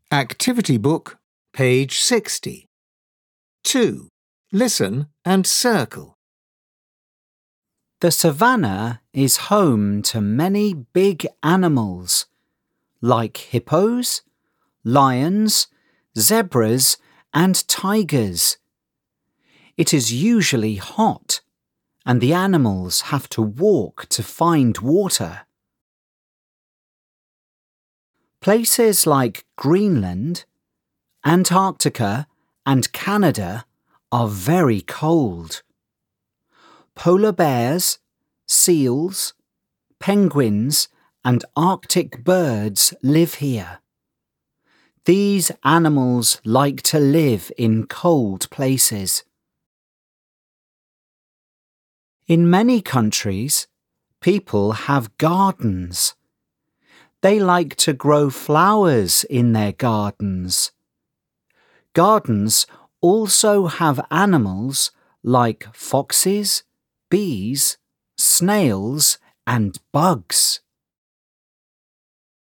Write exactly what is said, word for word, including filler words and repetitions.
Activity Book, page sixty. two. Listen and circle. The savannah is home to many big animals, like hippos, lions, zebras, and tigers. It is usually hot, and the animals have to walk to find water. Places like Greenland, Antarctica, and Canada are very cold. Polar bears, seals, penguins, and Arctic birds live here. These animals like to live in cold places. In many countries, people have gardens. They like to grow flowers in their gardens. Gardens also have animals like foxes, bees, snails, and bugs.